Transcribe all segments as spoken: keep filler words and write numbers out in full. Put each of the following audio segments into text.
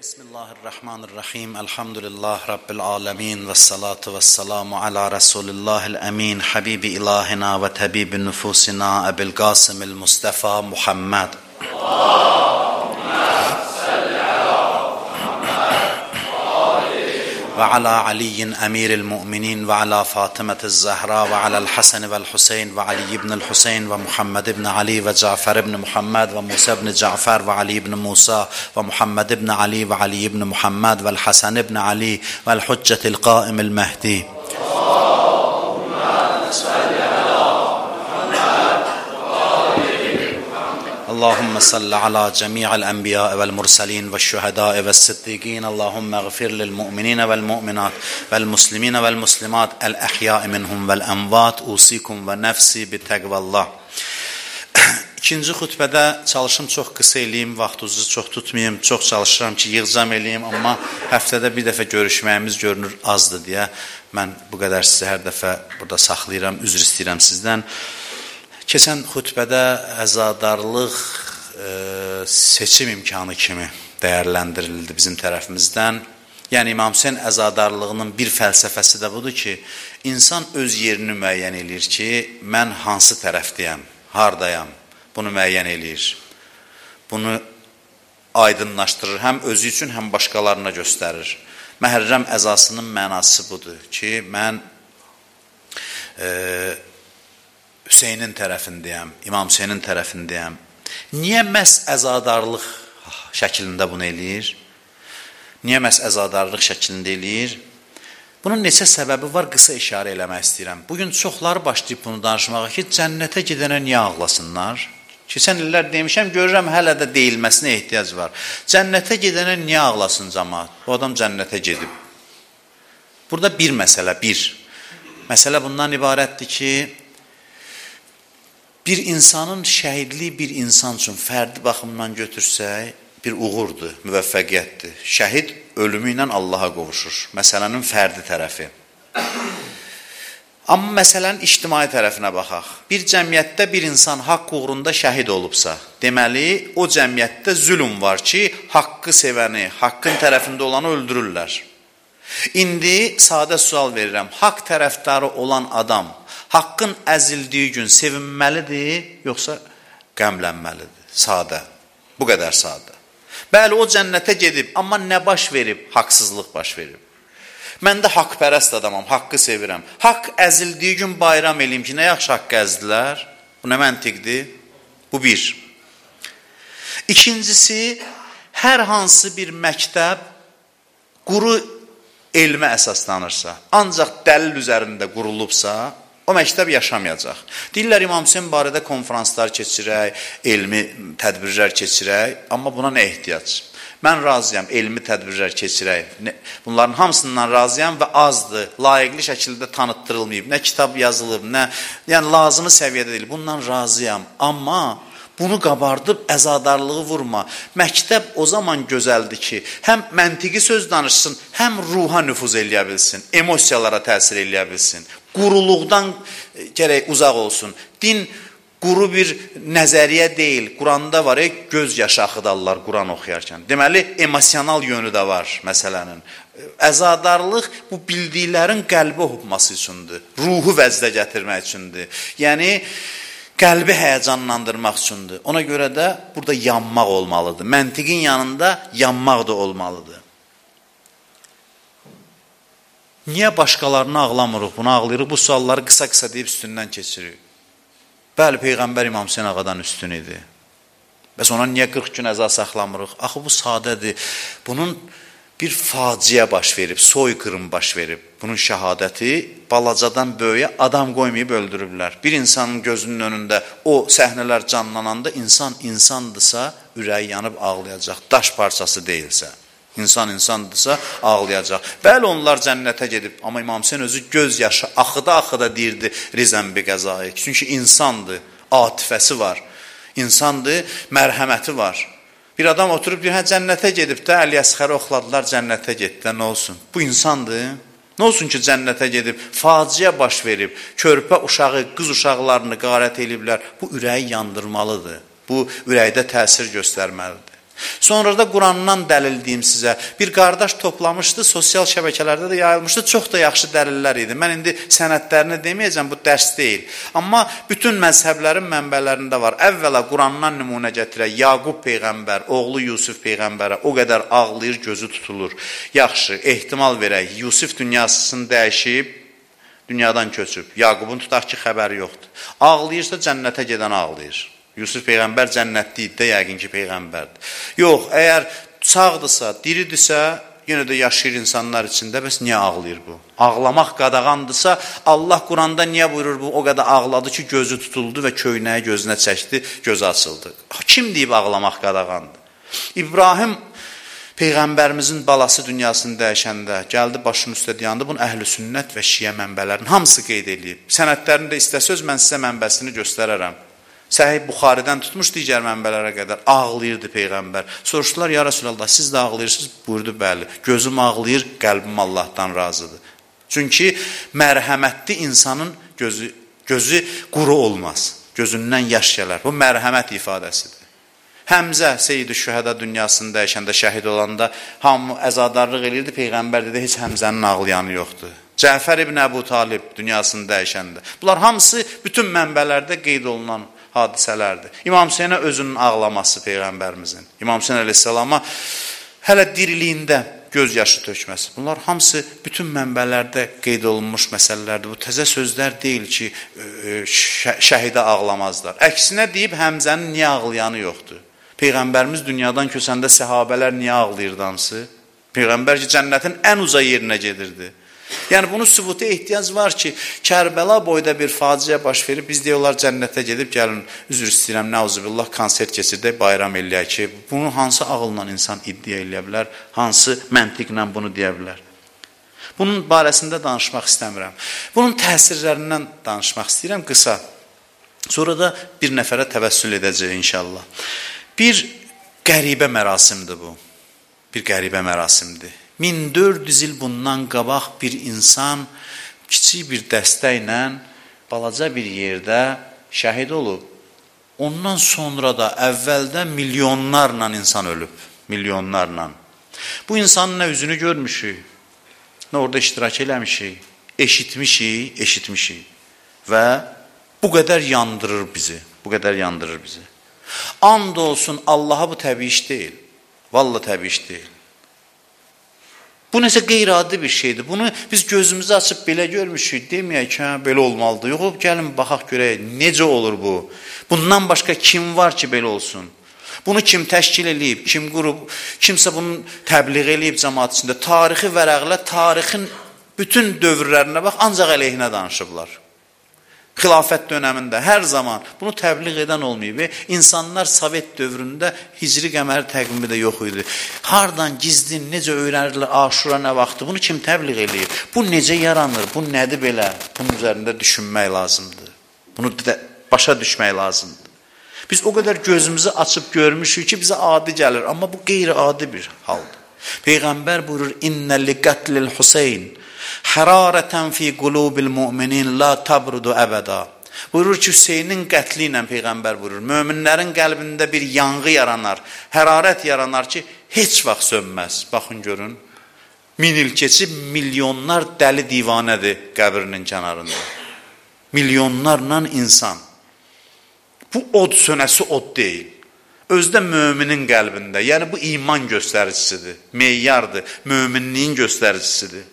Bismillahirrahmanirrahim. Elhamdülillah Rabbil alemin. Ve salatu ve selamu ala Resulillahil emin. Habibi ilahina ve tebibi nüfusina Ebil Qasimil Mustafa Muhammed. Ve ala Aliyin emiril mu'minin ve ala Fatimetiz Zahra ve ala'l Hasan ve'l Huseyn ve Ali ibn'l Huseyn ve Muhammed ibn Ali ve Cafer ibn Muhammed ve Musa ibn Cafer ve Ali ibn Musa ve Muhammed ibn Ali ve Ali ibn Muhammed ve'l Hasan ibn Ali ve'l Huccetil Qaimil Mehdi. اللهم صل على جميع الأنبياء والمرسلين والشهداء والصديقين اللهم اغفر للمؤمنين والمؤمنات والمسلمين والمسلمات الأحياء منهم والأموات أوصيكم ونفسي بتقوى الله. İkinci xutbədə çalışım çox qısa eləyim, vaxtınızı çox tutmayayım, çox çalışıram ki, yığcam eləyim, amma həftədə bir dəfə görüşməyimiz görünür azdır deyə mən bu qədər sizə hər dəfə burada saxlayıram, üzr istəyirəm sizdən. Keçən xutbədə əzadarlıq e, seçim imkanı kimi dəyərləndirildi bizim tərəfimizdən. Yəni İmam Hüseyn əzadarlığının bir fəlsəfəsi də budur ki, insan öz yerini müəyyən eləyir ki, mən hansı tərəfdəyəm, hardayam, bunu müəyyən eləyir. Bunu aydınlaşdırır, həm özü üçün, həm başqalarına göstərir. Məhərrəm əzasının mənası budur ki, mən e, Hüseynin tərəfindəyəm, İmam Hüseynin tərəfindəyəm. Niyə məhz əzadarlıq şəklində bunu eləyir? Niyə məhz əzadarlıq şəklində eləyir? Bunun neçə səbəbi var, qısa işarə eləmək istəyirəm. Bugün çoxları başlayıb bunu danışmağa ki, cənnətə gedənə niyə ağlasınlar? Keçən illər demişəm, görürəm hələ də deyilməsinə ehtiyac var. Cənnətə gedənə niyə ağlasın cəmaat? Bu adam cənnətə gedib. Burada bir məsələ, bir. Məsələ bundan ibarətdir ki, bir insanın şəhidliyi bir insan üçün fərdi baxımdan götürsək, bir uğurdur, müvəffəqiyyətdir. Şəhid ölümü ilə Allaha qovuşur. Məsələnin fərdi tərəfi. Amma məsələnin ictimai tərəfinə baxaq. Bir cəmiyyətdə bir insan haqq uğrunda şəhid olubsa, deməli, o cəmiyyətdə zülm var ki, haqqı sevəni, haqqın tərəfində olanı öldürürlər. İndi sadə sual verirəm. Haqq tərəfdarı olan adam haqqın əzildiyi gün sevinməlidir, yoxsa qəmlənməlidir? Sadə. Bu qədər sadə. Bəli, o cənnətə gedib, amma nə baş verib? Haqsızlıq baş verib. Mən də haqpərəst adamam, haqqı sevirəm. Haqq əzildiyi gün bayram eləyim ki, nə yaxşı haqqı əzdilər? Bu nə məntiqdir? Bu bir. İkincisi, hər hansı bir məktəb quru elmə əsaslanırsa, ancaq dəlil üzərində qurulubsa, o məktəb yaşamayacaq. Deyirlər, İmam Hüseyn barədə konferanslar keçirək, elmi tədbirlər keçirək, amma buna nə ehtiyac? Mən razıyam, elmi tədbirlər keçirək. Bunların hamısından razıyam və azdır, layiqli şəkildə tanıtdırılmayıb. Nə kitab yazılıb, nə, yəni lazımı səviyyədə deyil. Bundan razıyam, amma bunu qabardıb əzadarlığı vurma. Məktəb o zaman gözəldir ki, həm məntiqi söz danışsın, həm ruha nüfuz eləyə bilsin, emosiyalara təsir eləyə bilsin. Quruluqdan gərək uzaq olsun. Din quru bir nəzəriyyə deyil. Quranda var, e, göz yaşı axıdarlar Quran oxuyarkən. Deməli, emosional yönü də var məsələnin. Əzadarlıq bu bildiklərin qəlbə hopması üçündür. Ruhu vəzdə gətirmək üçündür. Yəni, qəlbi həyəcanlandırmaq üçündür. Ona görə də burada yanmaq olmalıdır. Məntiqin yanında yanmaq da olmalıdır. Niyə başqalarını ağlamırıq, bunu ağlayırıq, bu sualları qısa-qısa deyib üstündən keçiririk. Bəli, Peyğəmbər İmam Hüseyn ağadan üstün idi. Bəs ona niyə qırx gün əza saxlamırıq? Axı bu sadədir. Bunun bir faciə baş verib, soyqırım baş verib. Bunun şəhadəti balacadan böyüyə adam qoymayıb öldürüblər. Bir insanın gözünün önündə o səhnələr canlananda insan insandırsa, ürəyi yanıb ağlayacaq, daş parçası deyilsə. İnsan insandırsa ağlayacaq. Bəli, onlar cənnətə gedib, amma İmam Hüseyn özü göz yaşı axıda-axıda deyirdi Rizən bi qəzayı. Çünki insandır, atifəsi var. İnsandır, mərhəməti var. Bir adam oturub deyir, hə cənnətə gedib də, Əli Əsxəri oxladılar, cənnətə getdi də, nə olsun? Bu insandır. Nə olsun ki, cənnətə gedib, faciə baş verib, körpə uşağı, qız uşaqlarını qarət eliblər. Bu ürəyi yandırmalıdır. Bu ürəkdə təsir göstərməlidir. Sonra da Qurandan dəlil deyim sizə. Bir qardaş toplamışdı, sosial şəbəkələrdə də yayılmışdı. Çox da yaxşı dəlillər idi. Mən indi sənədlərini deməyəcəm, bu dərs deyil. Amma bütün məzhəblərin mənbələrində var. Əvvəla Qurandan nümunə gətirək. Yaqub peyğəmbər, oğlu Yusuf peyğəmbərə o qədər ağlayır, gözü tutulur. Yaxşı, ehtimal verək. Yusuf dünyasını dəyişib, dünyadan köçüb. Yaqubun tutaq ki, xəbəri yoxdur. Ağlayırsa cənnətə gedən ağlayır. Yusuf peyğəmbər cənnətli idi də, yəqin ki, peyğəmbərdir. Yox, əgər sağdırsa, diridirsə, yenə də yaşayır insanlar içində, bəs niyə ağlayır bu? Ağlamaq qadağandırsa, Allah Quranda niyə buyurur bu? O qədər ağladı ki, gözü tutuldu və köynəyi gözünə çəkdi, gözü açıldı. Kim deyib ağlamaq qadağandır? İbrahim peyğəmbərimizin balası dünyasını dəyişəndə gəldi, başının üstə dayandı. Bunun əhl-i sünnət və şiə mənbələrinin hamısı qeyd edilib. Sənədlərində istəsəz, mən sizə mənbəsini göstərərəm. Səhih Buxaridən tutmuş digər mənbələrə qədər ağlayırdı peyğəmbər. Soruşdular, ya Rasulallah, siz də ağlayırsınız? Buyurdu, bəli. Gözüm ağlayır, qəlbim Allahdan razıdır. Çünki mərhəmətli insanın gözü, gözü quru olmaz. Gözündən yaş gələr. Bu mərhəmət ifadəsidir. Həmzə Seyyid-i Şühəda dünyasını dəyişəndə, şəhid olanda hamı əzadarlıq edirdi, peyğəmbər dedi, heç Həmzənin ağlayanı yoxdur. Cəfər ibn Əbu Talib dünyasını dəyişəndə. Bunlar hamısı bütün mənbələrdə qeyd olunan hadisələrdir. İmam Hüseynə özünün ağlaması peyğəmbərimizin, İmam Hüseyn əleyhissalama hələ diriliyində göz yaşı tökməsi. Bunlar hamısı bütün mənbələrdə qeyd olunmuş məsələlərdir. Bu təzə sözlər deyil ki, şəhidə ağlamazlar. Əksinə deyib, Həmzənin niyə ağlayanı yoxdur? Peyğəmbərimiz dünyadan köçəndə səhabələr niyə ağlayırdı hamısı? Peyğəmbər ki, cənnətin ən uca yerinə gedirdi. Yəni, bunun sübuta ehtiyac var ki, Kərbəla boyda bir faciə baş verib, biz deyiyorlar cənnətə gedib, gəlin, üzr istəyirəm, nəuzubillah, konsert keçirdək, bayram eləyək ki, bunu hansı ağılla insan iddia eləyə bilər, hansı məntiqlə bunu deyə bilər. Bunun barəsində danışmaq istəmirəm. Bunun təsirlərindən danışmaq istəyirəm qısa. Sonra da bir nəfərə təvəssül edəcək inşallah. Bir qəribə mərasimdir bu. Bir qəribə mərasimdir. min dörd yüz il bundan qabaq bir insan kiçik bir dəstəklə balaca bir yerdə şəhid olub. Ondan sonra da əvvəldə milyonlarla insan ölüb. Milyonlarla. Bu insanın nə üzünü görmüşük, nə orada iştirak eləmişik, eşitmişik, eşitmişik. Və bu qədər yandırır bizi. Bu qədər yandırır bizi. And olsun Allaha bu təbii iş deyil. Vallahi təbii iş deyil. Bu nəsə qeyri-adi bir şeydir. Bunu biz gözümüzü açıb belə görmüşük, deməyək ki, hə, belə olmalıdır. Yox, gəlin, baxaq görək, necə olur bu? Bundan başqa kim var ki, belə olsun? Bunu kim təşkil eləyib, kim qurub, kimsə bunu təbliğ eləyib cəmaat içində. Tarixi vərəqlə, tarixin bütün dövrlərinə bax, ancaq əleyhinə danışıblar. Xilafət dönəmində hər zaman bunu təbliğ edən olmayıb. İnsanlar Sovet dövründə hicri qəməri təqvimi də yox idi. Hardan gizlin, necə öyrənirlər, aşura nə vaxtı, bunu kim təbliğ eləyib? Bu necə yaranır, bu nədir belə? Bunun üzərində düşünmək lazımdır. Bunu başa düşmək lazımdır. Biz o qədər gözümüzü açıb görmüşük ki, bizə adi gəlir, amma bu qeyri-adi bir haldır. Peyğəmbər buyurur, İnnə li qətlil Hüseyn hərarətən fi qulubil müminin la tabrudu əbəda. Buyurur ki, Hüseynin qətli ilə Peyğəmbər buyurur, möminlərin qəlbində bir yanğı yaranar, hərarət yaranar ki, heç vaxt sönməz. Baxın, görün, min il keçib milyonlar dəli divanədir qəbrinin kənarında. Milyonlarla insan. Bu od sönəsi od deyil. Özdə möminin qəlbində, yəni bu iman göstəricisidir, meyyardır, möminliyin göstəricisidir.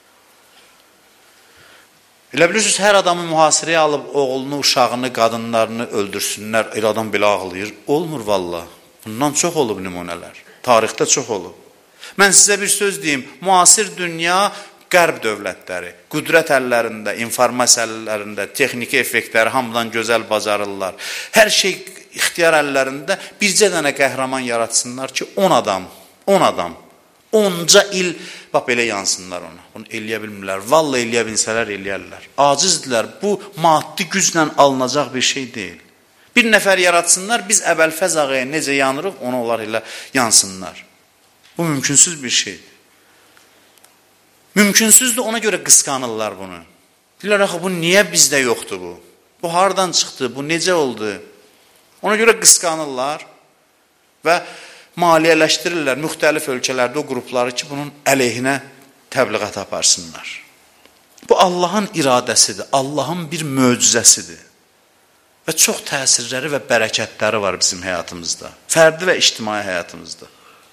Elə bilirsiniz, hər adamı mühasirəyə alıb oğlunu, uşağını, qadınlarını öldürsünlər, elə adam belə ağlayır. Olmur valla. Bundan çox olub nümunələr. Tarixdə çox olub. Mən sizə bir söz deyim, müasir dünya qərb dövlətləri, qüdrət əllərində, informasiya əllərində, texniki effektləri hamıdan gözəl bacarırlar. Hər şey ixtiyar əllərində bircə dənə qəhrəman yaratsınlar ki, on adam, on adam, onca il, bax belə yansınlar ona. Bunu eləyə bilmirlər. Vallahi eləyə bilsələr eləyərlər. Acizdirlər. Bu, maddi güclə alınacaq bir şey deyil. Bir nəfər yaratsınlar, biz əvvəlfəz ağaya necə yanırıq, ona onlar elə yansınlar. Bu mümkünsüz bir şeydir. Mümkünsüzdür, ona görə qısqanırlar bunu. Deyirlər, axı, bu niyə bizdə yoxdur bu? Bu hardan çıxdı, bu necə oldu? Ona görə qısqanırlar və maliyyələşdirirlər müxtəlif ölkələrdə o qrupları ki, bunun əleyhinə təbliğat aparsınlar. Bu Allahın iradəsidir, Allahın bir möcüzəsidir. Və çox təsirləri və bərəkətləri var bizim həyatımızda, fərdi və ictimai həyatımızda.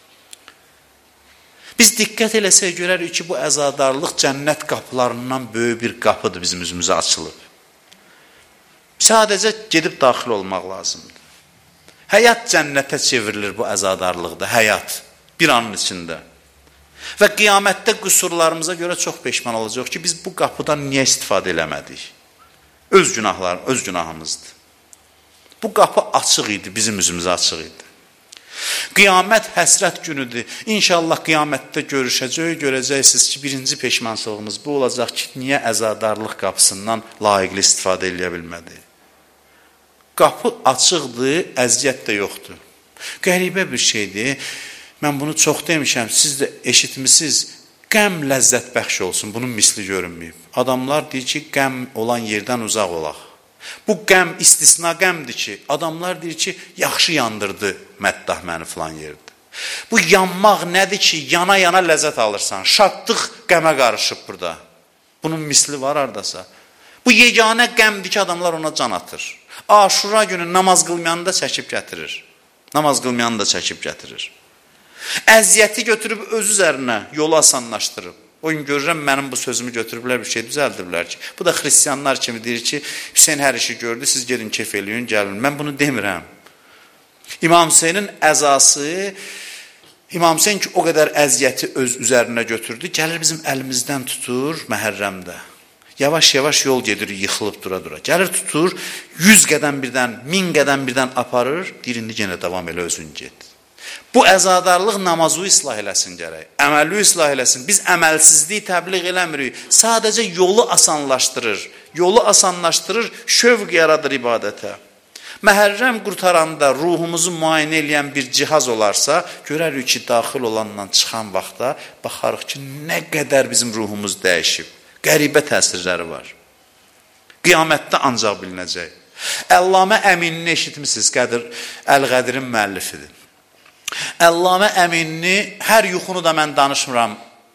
Biz diqqət eləsək görərik ki, bu əzadarlıq cənnət qapılarından böyük bir qapıdır bizim üzümüzə açılıb. Sadəcə gedib daxil olmaq lazımdır. Həyat cənnətə çevrilir bu əzadarlıqda, həyat bir anın içində. Və qiyamətdə qüsurlarımıza görə çox peşman olacaq ki, biz bu qapıdan niyə istifadə eləmədik? Öz günahlar, öz günahımızdır. Bu qapı açıq idi, bizim üzümüzə açıq idi. Qiyamət həsrət günüdür. İnşallah qiyamətdə görüşəcək, görəcəksiniz ki, birinci peşmançılığımız bu olacaq ki, niyə əzadarlıq qapısından layiqli istifadə eləyə bilmədik? Qapı açıqdır, əziyyət də yoxdur. Qəribə bir şeydir. Mən bunu çox demişəm, siz də eşitmisiniz. Qəm ləzzət bəxş olsun, bunun misli görünməyib. Adamlar deyir ki, qəm olan yerdən uzaq olaq. Bu qəm istisna qəmdir ki, adamlar deyir ki, yaxşı yandırdı məddah məni filan yerdə. Bu yanmaq nədir ki, yana-yana ləzzət alırsan. Şadlıq qəmə qarışıb burada. Bunun misli var hardasa. Bu yeganə qəmdir ki, adamlar ona can atır. Aşura günü namaz qılmayanı da çəkib gətirir. Namaz qılmayanı da çəkib gətirir. Əziyyəti götürüb öz üzərinə yolu asanlaşdırıb. O gün görürəm, mənim bu sözümü götürüblər, bir şey düzəldiriblər ki, bu da xristiyanlar kimi deyir ki, Hüseyin hər işi gördü, siz gedin keyf eləyin, gəlin. Mən bunu demirəm. İmam Hüseynin əzası, İmam Hüseyin ki, o qədər əziyyəti öz üzərinə götürdü, gəlir bizim əlimizdən tutur Məhərrəmdə. Yavaş-yavaş yol gedir, yıxılıb dura-dura. Gəlir tutur, yüz qədəm birdən, min qədəm birdən aparır, deyir, indi yenə davam elə özün get. Bu əzadarlıq namazı islah eləsin gərək, əməli islah eləsin. Biz əməlsizliyi təbliğ eləmirik, sadəcə yolu asanlaşdırır, yolu asanlaşdırır, şövq yaradır ibadətə. Məhərrəm qurtaranda ruhumuzu müayinə eləyən bir cihaz olarsa, görərik ki, daxil olandan çıxan vaxtda baxarıq ki, nə qədər bizim ruhumuz dəyişib. Qəribə təsirləri var. Qiyamətdə ancaq bilinəcək. Əllamə Əminini eşitmişsiniz, Qədir Əl-Qədirin müəllifidir. Əllamə Əminini, hər yuxunu da mən danışmıram.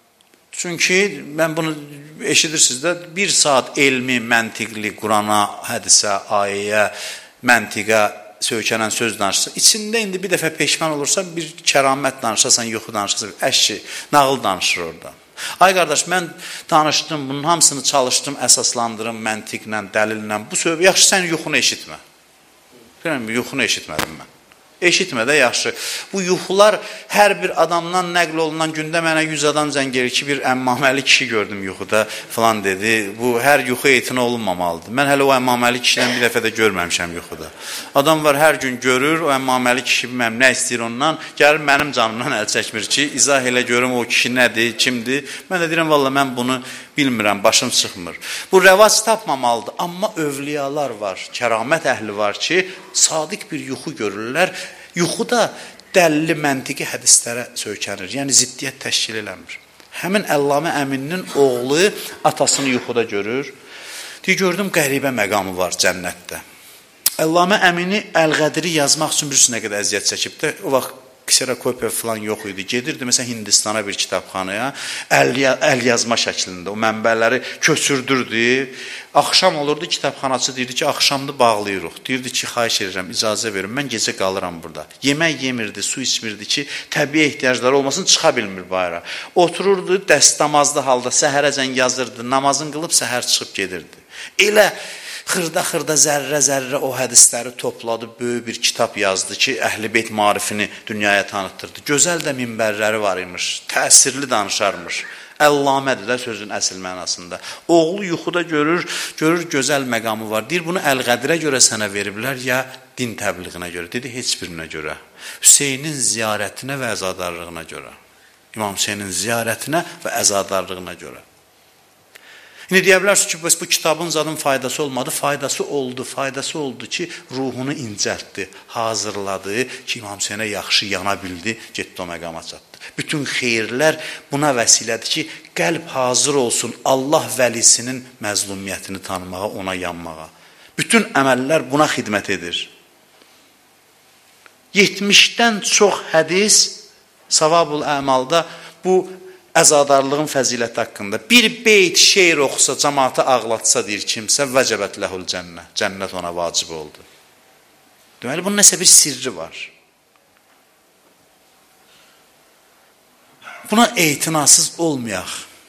Çünki mən bunu eşidirsiniz də, bir saat elmi, məntiqli, Qurana, hədisə, ayəyə, məntiqə söykənən söz danışsa, içində indi bir dəfə peşman olursa, bir kəramət danışasan, yuxu danışasan, əşki, nağıl danışır orada. Ay qardaş, mən danışdım, bunun hamısını çalışdım, əsaslandırım, məntiqlə, dəlillə. Bu söhbət, yaxşı, sən yuxunu eşitmə. Bilməm, yuxunu eşitmədim mən. Eşitmə də yaxşı. Bu yuxular hər bir adamdan nəql olunan gündə mənə yüz adam zəng gelir ki, bir əmmaməli kişi gördüm yuxuda falan dedi. Bu hər yuxu etina olunmamalıdır. Mən hələ o əmmaməli kişidən bir dəfə də görməmişəm yuxuda. Adam var, hər gün görür, o əmmaməli kişi bilməm nə istəyir ondan, gəlir mənim canımdan əl çəkmir ki, izah elə görüm o kişi nədir, kimdir. Mən də deyirəm, valla mən bunu bilmirəm, başım çıxmır. Bu rəvac tapmamalıdır, amma övliyalar var, kəramət əhli var ki, sadiq bir yuxu görürlər. Yuxuda dəlli məntiqi hədislərə söykənir, yəni ziddiyyət təşkil eləmir. Həmin Əllamə Əmininin oğlu atasını yuxuda görür. Deyir, gördüm, qəribə məqamı var cənnətdə. Əllamə Əmini Əl-Qədiri yazmaq üçün bir sünə qədər əziyyət çəkib də, o vaxt kserokopiya falan yox idi. Gedirdi, məsələn, Hindistana bir kitabxanaya, əl, əl yazma şəklində, o mənbələri köçürdürdü. Axşam olurdu, kitabxanaçı deyirdi ki, axşamda bağlayırıq. Deyirdi ki, xahiş edirəm, icazə verin, mən gecə qalıram burada. Yemək yemirdi, su içmirdi ki, təbii ehtiyacları olmasın, çıxa bilmir bayra. Otururdu, dəstəmazlı halda, səhərəcən yazırdı, namazın qılıb səhər çıxıb gedirdi. Elə xırda-xırda, zərrə-zərrə o hədisləri topladı, böyük bir kitab yazdı ki, Əhl-i Beyt marifini dünyaya tanıtdırdı. Gözəl də minbərləri var imiş, təsirli danışarmış. Əllamədir də sözün əsl mənasında. Oğlu yuxuda görür, görür gözəl məqamı var. Deyir, bunu Əl-Qədirə görə sənə veriblər, ya din təbliğinə görə. Dedi, heç birinə görə. Hüseynin ziyarətinə və əzadarlığına görə. İmam Hüseynin ziyarətinə və əzadarlığına görə. İndi deyə bilərsiniz ki, bu kitabın zadın faydası olmadı, faydası oldu, faydası oldu ki, ruhunu incəltdi, hazırladı ki, İmam Hüseynə yaxşı yana bildi, getdi o məqama çatdı. Bütün xeyirlər buna vəsilədir ki, qəlb hazır olsun Allah vəlisinin məzlumiyyətini tanımağa, ona yanmağa. Bütün əməllər buna xidmət edir. yetmişdən çox hədis Savabul Əmalda bu əzadarlığın fəziləti haqqında. Bir beyt şeir oxusa, cəmaatı ağlatsa deyir kimsə, vəcəbət ləhul cənnə. Cənnət ona vacib oldu. Deməli, bunun nəsə bir sirri var. Buna etinasız olmayaq.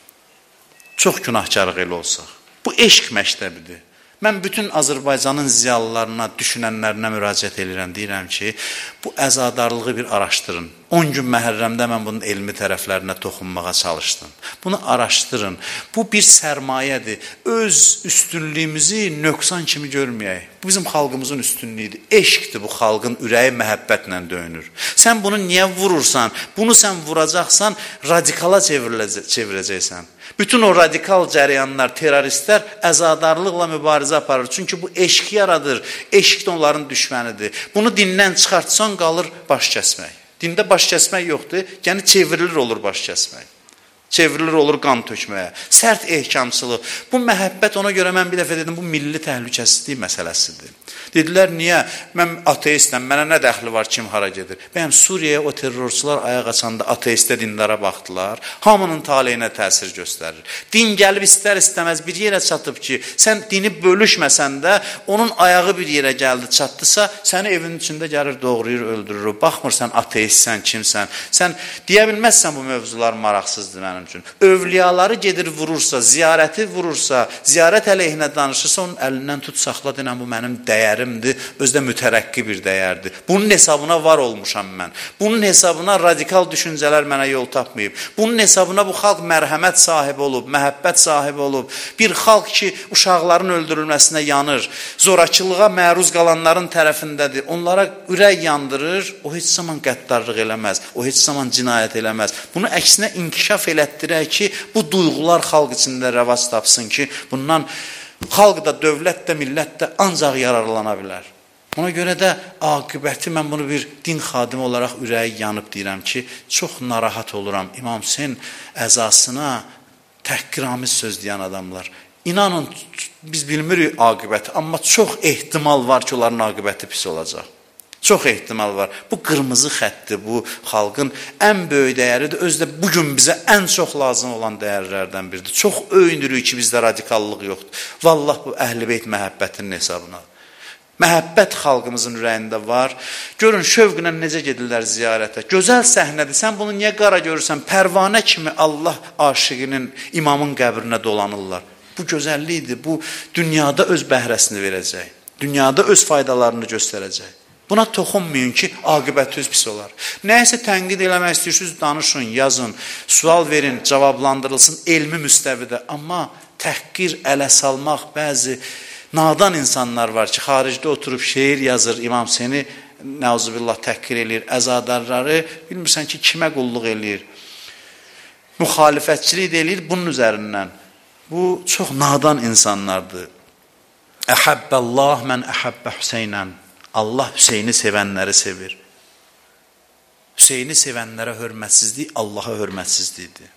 Çox günahkarlıq elə olsaq. Bu eşq məktəbidir. Mən bütün Azərbaycanın ziyalılarına, düşünənlərinə müraciət edirəm, deyirəm ki, bu əzadarlığı bir araşdırın. on gün Məhərrəmdə mən bunun elmi tərəflərinə toxunmağa çalışdım. Bunu araşdırın. Bu bir sərmayədir. Öz üstünlüyümüzü nöqsan kimi görməyək. Bu bizim xalqımızın üstünlüyüdür. Eşqdir bu xalqın ürəyi məhəbbətlə döyünür. Sən bunu niyə vurursan? Bunu sən vuracaqsan, radikala çevirəcəksən. Bütün o radikal cəryanlar, teröristlər əzadarlıqla mübarizə aparır. Çünki bu eşq yaradır. Eşq də onların düşmənidir. Bunu dindən çıxartsan qalır baş kəsmək. Dində baş kəsmək yoxdur, yəni çevrilir olur baş kəsmək. Çevrilir olur qan tökməyə. Sərt ehkamçılıq. Bu məhəbbət, ona görə mən bir dəfə dedim, bu milli təhlükəsizlik məsələsidir. Dedilər, niyə? Mən ateistəm, mənə nə dəxli var, kim hara gedir? Bəyəm, Suriyaya o terrorçular ayaq açanda ateistə, dindara baxdılar. Hamının taleyinə təsir göstərir. Din gəlib istər istəməz bir yerə çatıb ki, sən dini bölüşməsən də, onun ayağı bir yerə gəldi, çatdısa, səni evin içində gəlir, doğrayır, öldürür. Baxmırsan, ateistsən, kimsən? Sən deyə bilməzsən, bu mövzular maraqsızdır mənim üçün. Övliyaları gedir vurursa, ziyarəti vurursa, ziyarət əleyhinə danışırsa, onun əlindən tut, saxla denən, bu mənim dəyərimdir, özdə mütərəqqi bir dəyərdir. Bunun hesabına var olmuşam mən. Bunun hesabına radikal düşüncələr mənə yol tapmayıb. Bunun hesabına bu xalq mərhəmət sahibi olub, məhəbbət sahibi olub. Bir xalq ki, uşaqların öldürülməsinə yanır, zorakılığa məruz qalanların tərəfindədir. Onlara ürək yandırır, o heç zaman qəddarlıq eləməz, o heç zaman cinayət eləməz. Bunu əksinə inkişaf elətdirək ki, bu duyğular xalq içində rəvac tapsın ki, bundan xalq da, dövlət də, millət də ancaq yararlana bilər. Ona görə də aqibəti mən bunu bir din xadimi olaraq ürəyi yanıb deyirəm ki, çox narahat oluram. İmam Hüseyin əzasına təhqiramiz söz deyən adamlar. İnanın, biz bilmirik aqibəti, amma çox ehtimal var ki, onların aqibəti pis olacaq. Çox ehtimal var. Bu qırmızı xətdir, bu xalqın ən böyük dəyəridir. Özdə bugün bizə ən çox lazım olan dəyərlərdən biridir. Çox öyünürük ki, bizdə radikallıq yoxdur. Vallah bu Əhl-i Beyt məhəbbətinin hesabına. Məhəbbət xalqımızın ürəyində var. Görün, şövqlə necə gedirlər ziyarətə. Gözəl səhnədir. Sən bunu niyə qara görürsən? Pərvanə kimi Allah aşiqinin, imamın qəbrinə dolanırlar. Bu gözəllikdir. Bu dünyada öz bəhrəsini verəcək. Dünyada öz faydalarını göstərəcək. Buna toxunmayın ki, aqibəti öz pis olar. Nəyəsə tənqid eləmək istəyirsiniz, danışın, yazın, sual verin, cavablandırılsın elmi müstəvidə. Amma təhqir, ələ salmaq, bəzi nadan insanlar var ki, xaricdə oturub şeir yazır, İmam Hüseyni nəuzubillah təhqir eləyir, əzadarları bilmirsən ki, kimə qulluq eləyir, müxalifətçilik də eləyir bunun üzərindən. Bu çox nadan insanlardır. Əhəbbəllah mən əhəbbə Hüseynən. Allah Hüseyni sevənləri sevir. Hüseyni sevənlərə hörmətsizlik Allaha hörmətsizlikdir.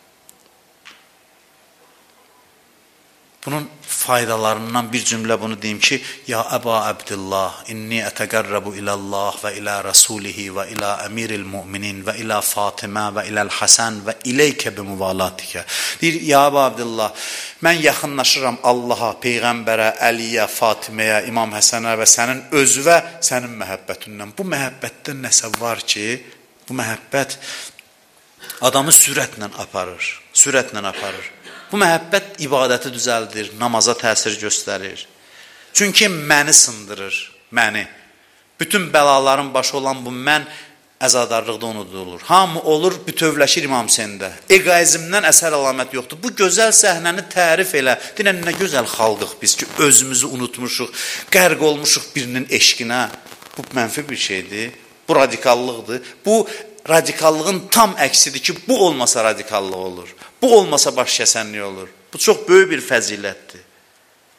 Bunun faydalarından bir cümlə bunu deyim ki, Ya Əba Əbdillah, inni ətəqərrəbu ilallah və ilə rəsulihi və ilə əmiril müminin və ilə Fatimə və iləl Həsən və iləykə bimuvalatikə. Deyir, Ya Əba Əbdillah, mən yaxınlaşıram Allaha, Peyğəmbərə, Əliyə, Fatiməyə, İmam Həsənə və sənin özvə, sənin məhəbbətindən. Bu məhəbbətdən nəsə var ki, bu məhəbbət adamı sürətlə aparır, sürətlə aparır. Bu məhəbbət ibadəti düzəldir, namaza təsir göstərir. Çünki məni sındırır, məni. Bütün bəlaların başı olan bu mən əzadarlıqda unudulur. Hamı olur, bütövləşir İmam Hüseyndə. Eqoizmdən əsər əlamət yoxdur. Bu gözəl səhnəni tərif elə. Deyən, nə gözəl xalqıq biz ki, özümüzü unutmuşuq, qərq olmuşuq birinin eşqinə. Bu mənfi bir şeydir, bu radikallıqdır. Bu radikallığın tam əksidir ki, bu olmasa radikallıq olur. Bu olmasa baş kəsənlik olur. Bu çox böyük bir fəzilətdir.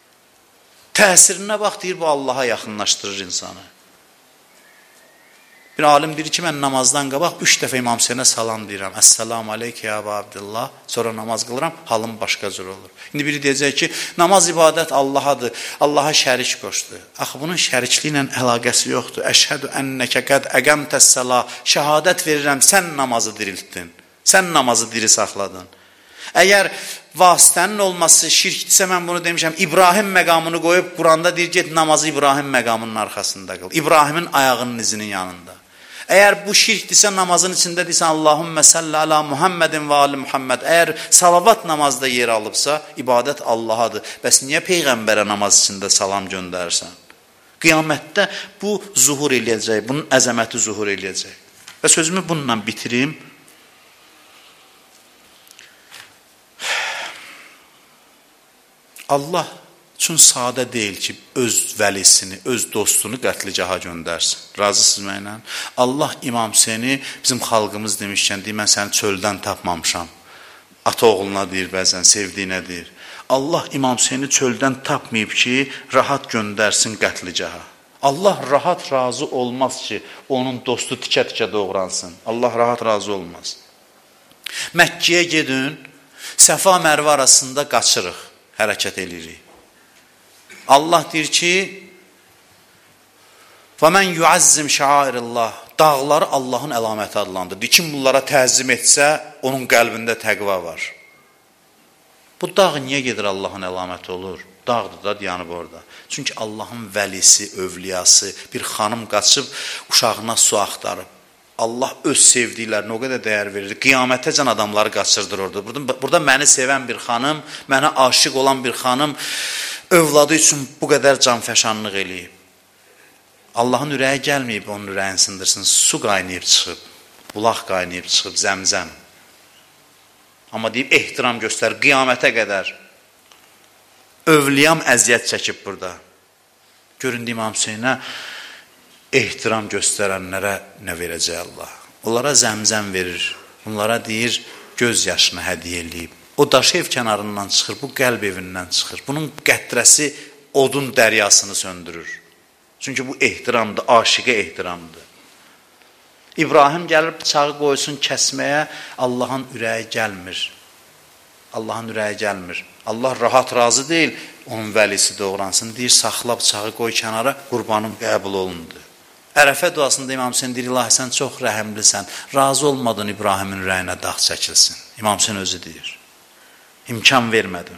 Təsirinə bax, deyir, bu Allaha yaxınlaşdırır insanı. Bir alim deyir ki, mən namazdan qabaq üç dəfə İmam Hüseynə salam deyirəm. Əssalamu aleyke ya Əbu Abdillah. Sonra namaz qılıram, halım başqa cür olur. İndi biri deyəcək ki, namaz ibadət Allahadır, Allaha şərik qoşdu. Axı, bunun şərikliyi ilə əlaqəsi yoxdur. Əşhədü ənnəkə qəd əqəmtəs-səlah. Şəhadət verirəm, sən namazı diriltdin. Sən namazı diri saxladın. Əgər vasitənin olması şirkdirsə, mən bunu demişəm, İbrahim məqamını qoyub, Quranda deyir, get namazı İbrahim məqamının arxasında qıl. İbrahimin ayağının izinin yanında. Əgər bu şirkdirsə, namazın içində deyirsən, Allahümmə səllə alə Muhammedin və ali Muhammed. Əgər salavat namazda yer alıbsa, ibadət Allahadır. Bəs niyə Peyğəmbərə namaz içində salam göndərirsən? Qiyamətdə bu zuhur eləyəcək, bunun əzəməti zuhur eləyəcək. Və sözümü bununla bitirim. Allah üçün sadə deyil ki, öz vəlisini, öz dostunu qətligaha göndərsin. Razısınız mənlə? Allah İmam Hüseyni bizim xalqımız demişkən, deyir, mən səni çöldən tapmamışam. Ata oğluna deyir bəzən, sevdiyinə deyir. Allah İmam Hüseyni çöldən tapmayıb ki, rahat göndərsin qətligaha. Allah rahat razı olmaz ki, onun dostu tikə-tikə doğransın. Allah rahat razı olmaz. Məkkəyə gedin, Səfa Mərvə arasında qaçırıq. Hərəkət edirik. Allah deyir ki, وَمَنْ يُعَزِّمْ شَعَائِرِ اللّٰهِ Dağları Allahın əlaməti adlandırır. Kim bunlara təzim etsə, onun qəlbində təqva var. Bu dağ niyə gedir Allahın əlaməti olur? Dağdır da, dayanıb orada. Çünki Allahın vəlisi, övliyası, bir xanım qaçıb, uşağına su axtarıb. Allah öz sevdiklərinə o qədər dəyər verir. Qiyamətəcən adamları qaçırdır orada. Burada, burada məni sevən bir xanım, mənə aşiq olan bir xanım övladı üçün bu qədər canfəşanlıq eləyib. Allahın ürəyi gəlməyib, onun ürəyini sındırsın. Su qaynayıb çıxıb, bulaq qaynayıb çıxıb, zəmzəm. Amma deyib, ehtiram göstər, qiyamətə qədər. Övliyam əziyyət çəkib burada. Göründü İmam Hüseynə, ehtiram göstərənlərə nə verəcək Allah? Onlara zəmzəm verir, onlara deyir, göz yaşını hədiyyə eləyib. O daş ev kənarından çıxır, bu qəlb evindən çıxır. Bunun qətrəsi odun dəryasını söndürür. Çünki bu ehtiramdır, aşiqə ehtiramdır. İbrahim gəlir, bıçağı qoysun kəsməyə, Allahın ürəyi gəlmir. Allahın ürəyi gəlmir. Allah rahat razı deyil, onun vəlisi doğransın. Deyir, saxla bıçağı qoy kənara, qurbanım qəbul olundu. Ərəfə duasında İmam Hüseyin deyir, ilahi sən çox rəhəmlisən, razı olmadın İbrahimin ürəyinə dağ çəkilsin. İmam Hüseyin özü deyir, imkan vermədin.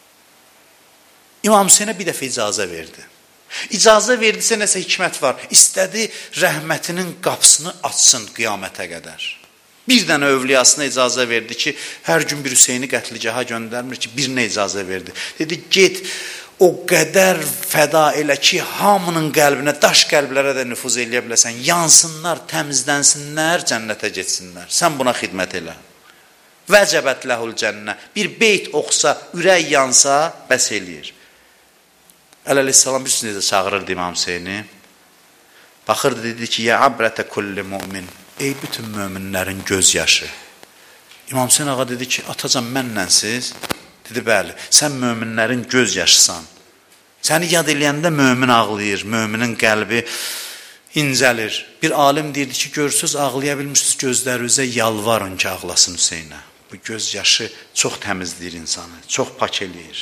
İmam Hüseyinə bir dəfə icazə verdi. İcazə verdisə nəsə hikmət var. İstədi rəhmətinin qapısını açsın qiyamətə qədər. Bir dənə övliyasına icazə verdi ki, hər gün bir Hüseyini qətligaha göndərmir ki, birinə icazə verdi. Dedi, get, o qədər fəda elə ki, hamının qəlbinə, daş qəlblərə də nüfuz eləyə biləsən, yansınlar, təmizlənsinlər, cənnətə getsinlər. Sən buna xidmət elə. Vəcəbət ləhul cənnə. Bir beyt oxusa, ürək yansa, bəs eləyir. Əleyhissalam bir sünədə çağırırdı İmam Hüseyni. Baxırdı, dedi ki, ya abrətə kulli mümin. Ey bütün möminlərin göz yaşı. İmam Hüseyin ağa dedi ki, atacan mənlənsiz. Dedi, bəli, sən möminlərin göz yaşısan. Səni yad eləyəndə mömin ağlayır, möminin qəlbi incəlir. Bir alim deyirdi ki, görürsünüz, ağlaya bilmişsiniz gözlərinizə, yalvarın ki, ağlasın Hüseynə. Bu göz yaşı çox təmizləyir insanı, çox pak eləyir.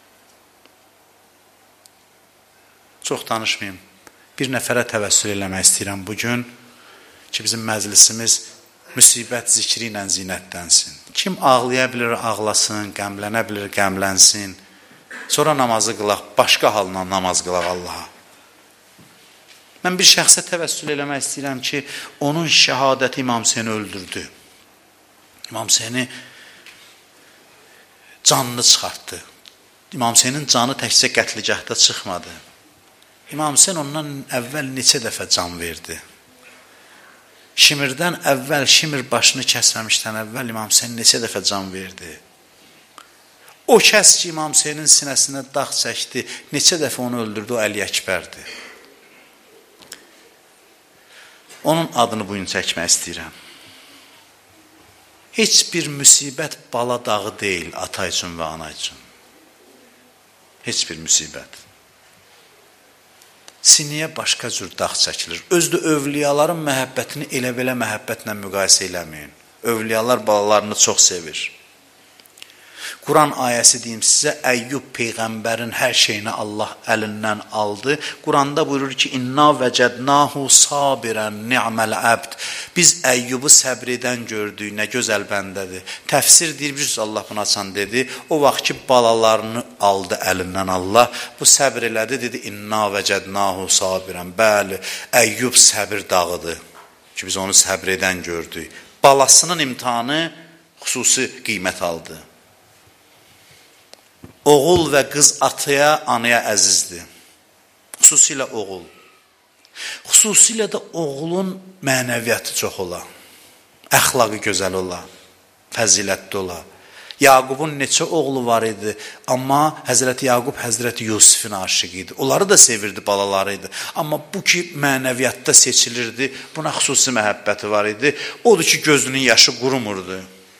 Çox danışmayayım. Bir nəfərə təvəssül eləmək istəyirəm bugün ki, bizim məclisimiz müsibət zikri ilə zinətlənsin. Kim ağlaya bilir, ağlasın, qəmlənə bilir, qəmlənsin. Sonra namazı qılaq, başqa halına namaz qılaq Allaha. Mən bir şəxsə təvəssül eləmək istəyirəm ki, onun şəhadəti İmam Hüseyni öldürdü. İmam Hüseyni canını çıxartdı. İmam Hüseynin canı təkcə qətligahda çıxmadı. İmam Hüseyin ondan əvvəl neçə dəfə can verdi. Şimirdən əvvəl, Şimir başını kəsməmişdən əvvəl İmam Hüseyin neçə dəfə can verdi. O kəs ki, İmam Hüseynin sinəsinə dağ çəkdi, neçə dəfə onu öldürdü, o Əli Əkbərdir. Onun adını bugün çəkmək istəyirəm. Heç bir müsibət bala dağı deyil ata üçün və ana üçün. Heç bir müsibət. Siniyə başqa cür dağ çəkilir. Özdə övliyaların məhəbbətini elə belə məhəbbətlə müqayisə eləməyin. Övliyalar balalarını çox sevir. Quran ayəsi deyim sizə, Əyyub Peyğəmbərin hər şeyini Allah əlindən aldı. Quranda buyurur ki, İnna vəcədnahu sabirən ni'məl əbd. Biz Əyyubu səbr edən gördük, nə gözəl bəndədir. Təfsir deyir, bir Allah buna açan dedi, o vaxt ki, balalarını aldı əlindən Allah, bu səbr elədi, dedi, İnna vəcədnahu sabirən. Bəli, Əyyub səbir dağıdır ki, biz onu səbr edən gördük. Balasının imtihanı xüsusi qiymət aldı. Oğul və qız ataya, anaya əzizdir. Xüsusilə oğul. Xüsusilə də oğulun mənəviyyatı çox ola. Əxlaqı gözəl ola. Fəzilətli ola. Yaqubun neçə oğlu var idi, amma Həzrəti Yaqub Həzrəti Yusufin aşığı idi. Onları da sevirdi, balaları idi. Amma bu ki, mənəviyyatda seçilirdi, buna xüsusi məhəbbəti var idi. Odur ki, gözünün yaşı qurumurdu.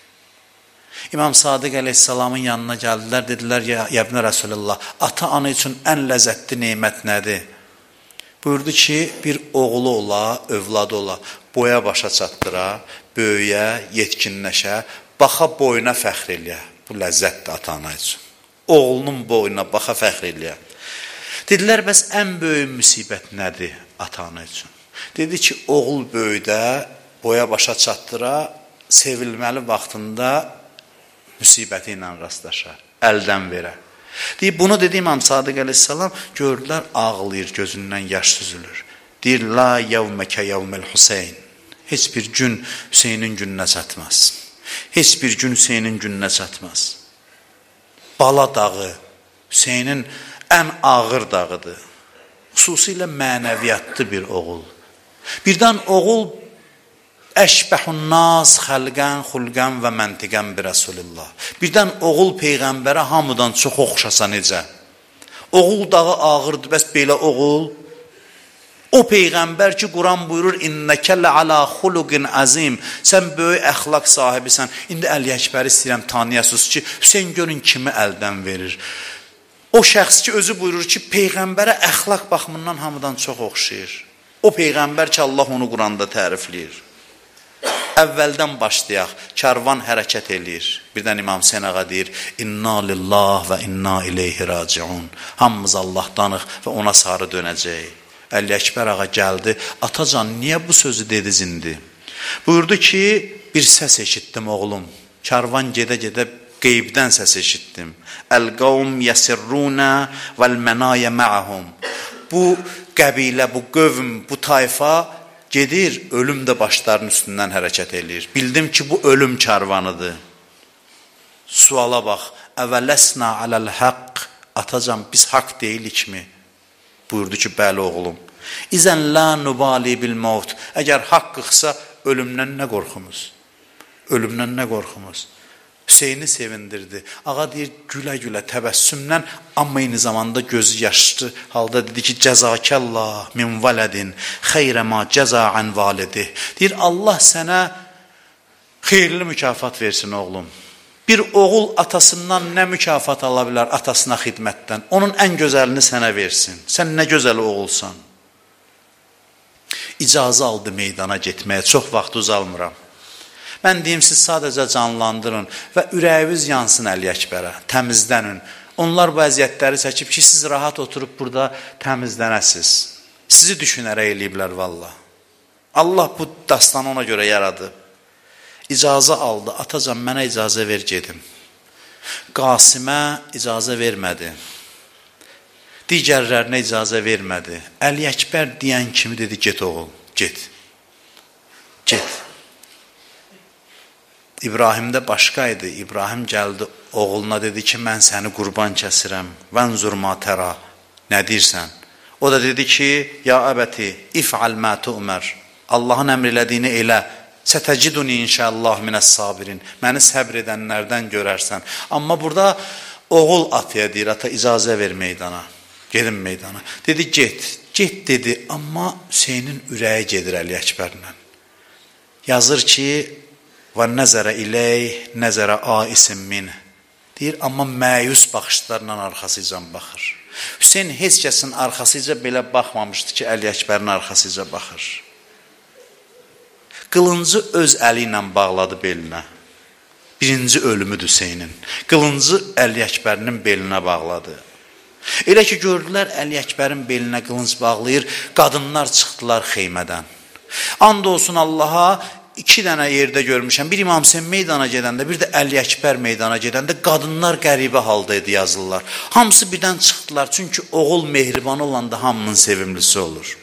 İmam Sadiq əleyhissalamın yanına gəldilər, dedilər, ya Yəbnə Rəsulullah, ata-ana üçün ən ləzzətli neymət nədir? Buyurdu ki, bir oğlu ola, övladı ola, boya başa çatdıra, böyüyə, yetkinləşə, baxa boyuna fəxr eləyə. Bu ləzzətdir ata-ana üçün. Oğlunun boyuna baxa fəxr eləyə. Dedilər, bəs ən böyük müsibət nədir ata-ana üçün? Dedi ki, oğul böyüdə, boya başa çatdıra, sevilməli vaxtında müsibəti ilə rastlaşar, əldən verər. Deyib, bunu dedi İmam Sadiq əleyhissalam, gördülər, ağlayır, gözündən yaş süzülür. Deyir, la yevməkə yevməl Hüseyin. Heç bir gün Hüseynin gününə çatmaz. Heç bir gün Hüseynin gününə çatmaz. Bala dağı Hüseynin ən ağır dağıdır. Xüsusilə mənəviyyatlı bir oğul. Birdən oğul Əşbəhun nas xəlqən, xulqən və məntiqən bir Rəsulillah. Birdən oğul Peyğəmbərə hamıdan çox oxşasa necə? Oğul dağı ağırdır, bəs belə oğul? O Peyğəmbər ki, Quran buyurur, İnnəkə lə'alə xuluqin əzim. Sən böyük əxlaq sahibisən. İndi Əli Əkbəri istəyirəm, tanıyasınız ki, Hüseyin görün kimi əldən verir. O şəxs ki, özü buyurur ki, Peyğəmbərə əxlaq baxımından hamıdan çox oxşayır. O Peyğəmbər ki, Allah onu Quranda tərifləyir. Əvvəldən başlayaq, karvan hərəkət eləyir. Birdən İmam Hüseyin ağa deyir, İnna lillah və inna ileyhi raciun. Hamımız Allahdanıq və ona sarı dönəcəyik. Əli Əkbər ağa gəldi, atacan, niyə bu sözü dediniz indi? Buyurdu ki, bir səs eşitdim oğlum. Karvan gedə-gedə qeybdən səs eşitdim. Əl-qavm yəsirrunə vəl-mənəyə mə'ahum. Bu qəbilə, bu qövm, bu tayfa gedir, ölüm də başlarının üstündən hərəkət eləyir. Bildim ki, bu ölüm karvanıdır. Suala bax, əvələsna aləl-haqq, atacan, biz haqq deyillikmi? Buyurdu ki, bəli oğlum. İzən la nubali bil-maut. Əgər haqqıqsa, ölümdən nə qorxumuz? Ölümdən nə qorxumuz? Hüseyni sevindirdi. Ağa deyir, gülə-gülə, təbəssümlə, amma eyni zamanda gözü yaşlı halda dedi ki, cəzakəllah min vələdin xeyrəma cəzaən validi. Deyir, Allah sənə xeyirli mükafat versin oğlum. Bir oğul atasından nə mükafat ala bilər atasına xidmətdən? Onun ən gözəlini sənə versin. Sən nə gözəl oğulsan. İcazə aldı meydana getməyə, çox vaxt uzalmıram. Mən deyim, siz sadəcə canlandırın və ürəyiniz yansın Əli Əkbərə, təmizlənin. Onlar bu əziyyətləri çəkib ki, siz rahat oturub burada təmizlənəsiz. Sizi düşünərək eləyiblər valla. Allah bu dastanı ona görə yaradı. İcazə aldı, atacan mənə icazə ver gedim. Qasimə icazə vermədi. Digərlərinə icazə vermədi. Əli Əkbər deyən kimi dedi, get oğul, get. Get. İbrahimdə başqa idi. İbrahim gəldi, oğluna dedi ki, mən səni qurban kəsirəm. Vənzur ma təra. Nə deyirsən? O da dedi ki, ya əbəti, if'al mə tu'mər. Allahın əmr elədiyini elə. Sətəciduni inşallah minəs sabirin. Məni səbr edənlərdən görərsən. Amma burada oğul ataya deyir, ata icazə ver meydana. Gedin meydana. Dedi, get. Get dedi, amma Hüseynin ürəyi gedir Əli Əkbərlə. Yazır ki, və nəzərə iləyh, nəzərə aisim min. Deyir, amma məyus baxışlarla arxasıcan baxır. Hüseyin Hüseyn heç kəsin arxasıca belə baxmamışdı ki, Əli Əkbərin arxasıca baxır. Qılıncı öz əli ilə bağladı belinə. Birinci ölümüdür Hüseynin. Qılıncı Əli Əkbərinin belinə bağladı. Elə ki, gördülər Əli Əkbərin belinə qılınc bağlayır, qadınlar çıxdılar xeymədən. And olsun Allaha, iki dənə yerdə görmüşəm. Bir İmam Hüseyn meydana gedəndə, bir də Əli Əkbər meydana gedəndə qadınlar qəribə halda idi yazırlar. Hamısı birdən çıxdılar, çünki oğul mehriban olanda hamının sevimlisi olur.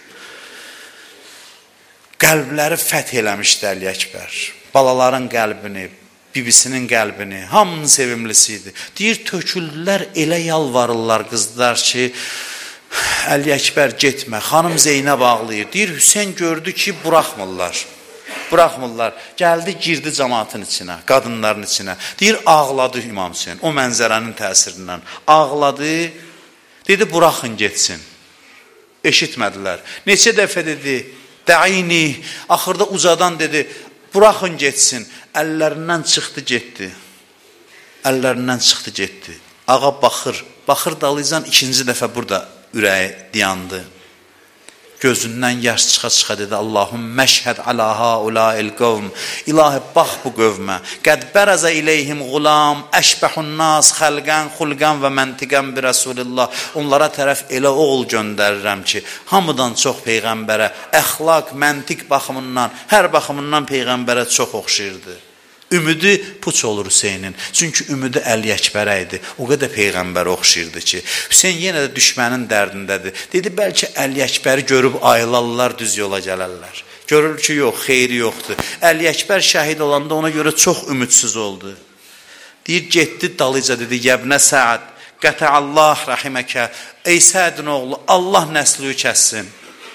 Qəlbləri fəth eləmişdi Əli Əkbər. Balaların qəlbini, bibisinin qəlbini, hamının sevimlisi idi. Deyir, töküldülər, elə yalvarırlar qızlar ki, Əli Əkbər getmə, xanım Zeynəb ağlayır. Deyir, Hüseyn gördü ki, buraxmırlar. Buraxmırlar. Gəldi, girdi cəmaatın içinə, qadınların içinə. Deyir, ağladı İmam Hüseyn, o mənzərənin təsirindən. Ağladı, dedi, buraxın getsin. Eşitmədilər. Neçə dəfə dedi, dəini, axırda ucadan dedi, buraxın getsin. Əllərindən çıxdı, getdi. Əllərindən çıxdı, getdi. Ağa baxır, baxır dalıcan ikinci dəfə burada ürəyi dayandı. Gözündən yaş çıxa-çıxa dedi, Allahum məşhəd alə haulâil qavm. İlahi, bax bu qövmə. Qəd bərəzə iləyhim qulam, əşbəhun nas, xəlqən, xulqən və məntiqən bir Rəsulillah. Onlara tərəf elə oğul göndərirəm ki, hamıdan çox Peyğəmbərə, əxlaq, məntiq baxımından, hər baxımından Peyğəmbərə çox oxşayırdı. Ümidi puç olur Hüseynin. Çünki ümidi Əli Əkbərə idi. O qədər Peyğəmbərə oxşayırdı ki, Hüseyn yenə də düşmənin dərdindədir. Dedi, bəlkə Əli Əkbəri görüb ayılarlar, düz yola gələrlər. Görür ki, yox, xeyri yoxdur. Əli Əkbər şəhid olanda ona görə çox ümidsiz oldu. Deyir, getdi dalıca dedi, Yəbnə Səad, qətəallah rəhiməkə, ey Səədin oğlu, Allah nəsliyi kəssin.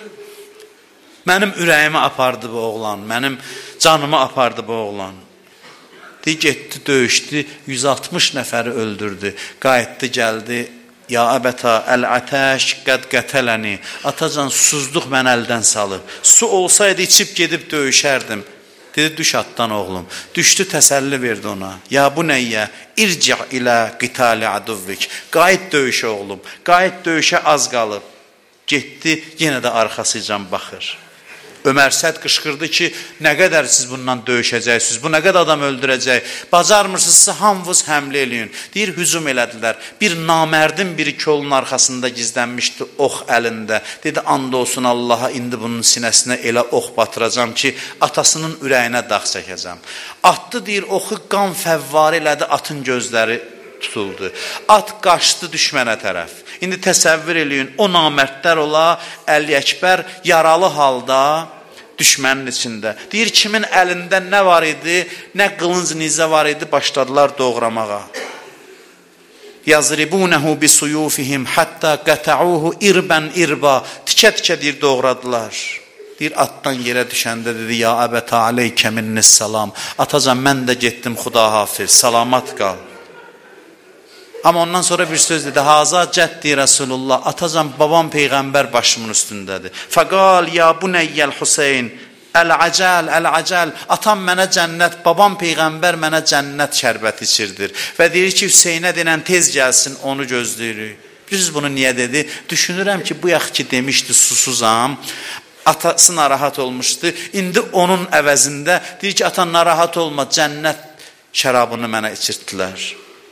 Mənim ürəyimi apardı bu oğlan, mənim canımı apardı bu oğlan. Getdi, döyüşdü, yüz altmış nəfəri öldürdü. Qayıtdı, gəldi. Ya əbətə, əl-ətəş qəd qətələni. Atacan, susuzluq mən əldən salıb. Su olsaydı, içib gedib döyüşərdim. Dedi, düş atdan oğlum. Düşdü, təsəlli verdi ona. Ya bu nəyyə? İrci' ilə qitali aduvvik. Qayıt döyüşə oğlum. Qayıt döyüşə az qalıb. Getdi, yenə də arxasıcan baxır. Ömər Səd qışqırdı ki, nə qədər siz bundan döyüşəcəksiniz, bu nə qədər adam öldürəcək, bacarmırsınızsa hamınız həmlə eləyin. Deyir, hücum elədilər. Bir namərdin biri kolun arxasında gizlənmişdi, ox əlində. Dedi, and olsun Allaha, indi bunun sinəsinə elə ox batıracam ki, atasının ürəyinə dağ çəkəcəm. Atdı, deyir, oxu qan fəvvarı elədi, atın gözləri tutuldu. At qaçdı düşmənə tərəf. İndi təsəvvür eləyin, o namərdlər ola, Əli Əkbər yaralı halda düşmənin içində. Deyir, kimin əlində nə var idi, nə qılınc nizə var idi, başladılar doğramağa. Yazribunəhu bisuyufihim hatta qata'uhu irban irba. Tikə-tikə deyir, doğradılar. Deyir, atdan yerə düşəndə dedi, ya əbətə aleykə minnis salam. Atacan, mən də getdim, xuda hafiz, salamat qal. Amma ondan sonra bir söz dedi, haza cəddi Rasulullah, atacan, babam Peyğəmbər başımın üstündədir. Fəqal, ya bu nəyyəl Hüseyn, əl-acəl, əl-acəl, atam mənə cənnət, babam Peyğəmbər mənə cənnət şərbət içirdir. Və deyir ki, Hüseynə denən tez gəlsin, onu gözləyirik. Biz bunu niyə dedi? Düşünürəm ki, bu yax ki demişdi, susuzam, atası narahat olmuşdu. İndi onun əvəzində deyir ki, atan narahat olma, cənnət şərabını mənə içirtdilər.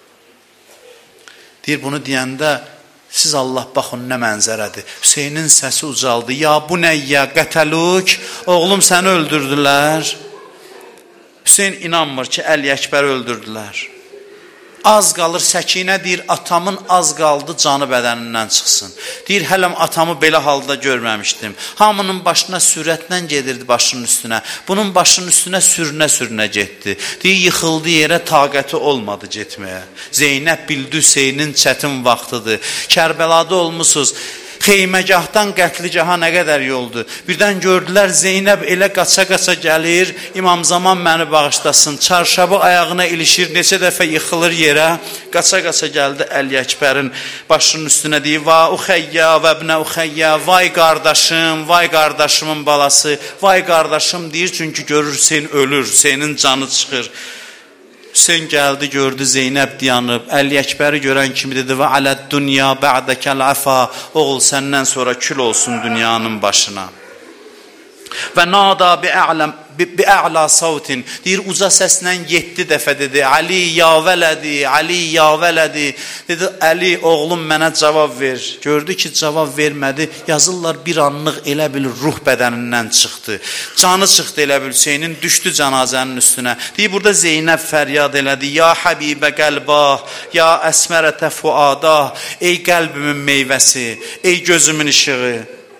Deyir, bunu deyəndə, siz Allah baxın nə mənzərədir. Hüseynin səsi ucaldı. Ya bu nəyyə qətəlük, oğlum səni öldürdülər. Hüseyn inanmır ki, Əli Əkbəri öldürdülər. Az qalır, Səkinə deyir, atamın az qaldı, canı bədənindən çıxsın. Deyir, hələm atamı belə halda görməmişdim. Hamının başına sürətlə gedirdi başının üstünə. Bunun başının üstünə sürünə-sürünə getdi. Deyir, yıxıldı yerə, taqəti olmadı getməyə. Zeynəb bildi, Hüseynin çətin vaxtıdır. Kərbəlada olmusunuz. Xeyməkahdan qətligaha nə qədər yoldur. Birdən gördülər, Zeynəb elə qaça-qaça gəlir, İmam Zaman məni bağışlasın, çarşabı ayağına ilişir, neçə dəfə yıxılır yerə, qaça-qaça gəldi Əli Əkbərin başının üstünə deyir, va uxəyya və ibnə uxəyya, vay qardaşım, vay qardaşımın balası, vay qardaşım deyir, çünki görür Hüseyn ölür, Hüseynin canı çıxır. Hüseyn gəldi, gördü Zeynəb dayanıb, Əli Əkbəri görən kimi dedi və aləd dünya ba'dəkəl əfa, oğul səndən sonra kül olsun dünyanın başına. Və nada bi'a'lam bi'a'la sautin, deyir uca səslə yeddi dəfə dedi, Ali ya vələdi, Ali ya vələdi, dedi Əli oğlum mənə cavab ver. Gördü ki cavab vermədi, yazırlar bir anlıq elə bil ruh bədənindən çıxdı, canı çıxdı elə bil, Hüseynin düşdü cənazənin üstünə. Deyir burada Zeynəb fəryad elədi, ya Həbibə qəlbah, ya əsmərətə fuada, ey qəlbimin meyvəsi, ey gözümün işığı.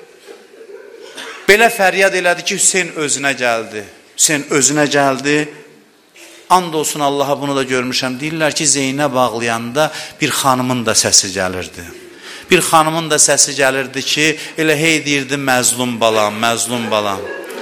Belə fəryad elədi ki, Hüseyn özünə gəldi. Hüseyn özünə gəldi. And olsun Allaha bunu da görmüşəm. Deyirlər ki, Zeynəb ağlayanda bir xanımın da səsi gəlirdi. Bir xanımın da səsi gəlirdi ki, elə hey deyirdi, məzlum balam, məzlum balam.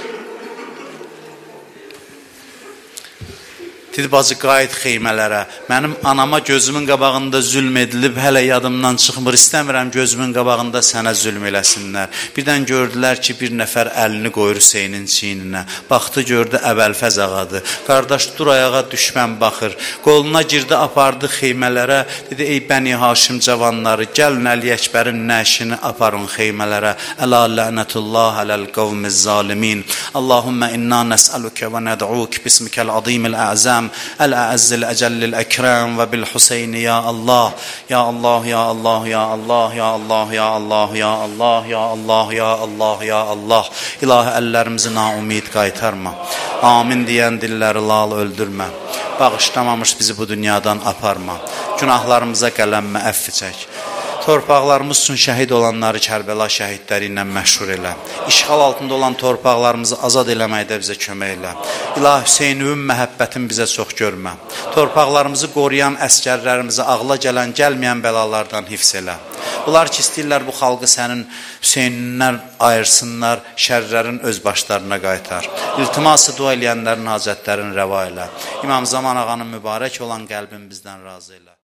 Dedi, bacı, qayıt xeymələrə. Mənim anama gözümün qabağında zülm edilib, hələ yadımdan çıxmır, istəmirəm gözümün qabağında sənə zülm eləsinlər. Birdən gördülər ki, bir nəfər əlini qoyur Hüseynin çiyninə. Baxdı, gördü, Əbəlfəz ağadır. Qardaş, dur ayağa, düşmən baxır. Qoluna girdi, apardı xeymələrə. Dedi, ey Bəni Haşim cavanları, gəlin Əli Əkbərin nəşini aparın xeymələrə. Əla lənətullah aləl qavmiz zalimin. Allahümmə inna nəsəlükə və nəd'uk bismikəl azimil əzəm. الأعز الأجل الأكرام وبالحسين يا الله يا الله يا الله يا الله يا الله يا الله يا الله يا الله يا الله يا Allah. İlahi əllərimizi naumid qaytarma. Amin deyən dilləri lal öldürmə. Bağışlamamış bizi bu dünyadan aparma. Günahlarımıza qələmmə əfv çək. Torpaqlarımız üçün şəhid olanları Kərbəla şəhidləri ilə məşhur elə. İşğal altında olan torpaqlarımızı azad eləməkdə bizə kömək elə. İlahi Hüseynin məhəbbətin bizə çox görmə. Torpaqlarımızı qoruyan əskərlərimizi ağla gələn, gəlməyən bəlalardan hifz elə. Bunlar ki, istəyirlər bu xalqı sənin Hüseynindən ayırsınlar, şərrlərin öz başlarına qaytar. İltiması dua eləyənlərin hacətlərini rəva elə. İmam Zaman ağanın mübarək olan qəlbin bizdən razı elə.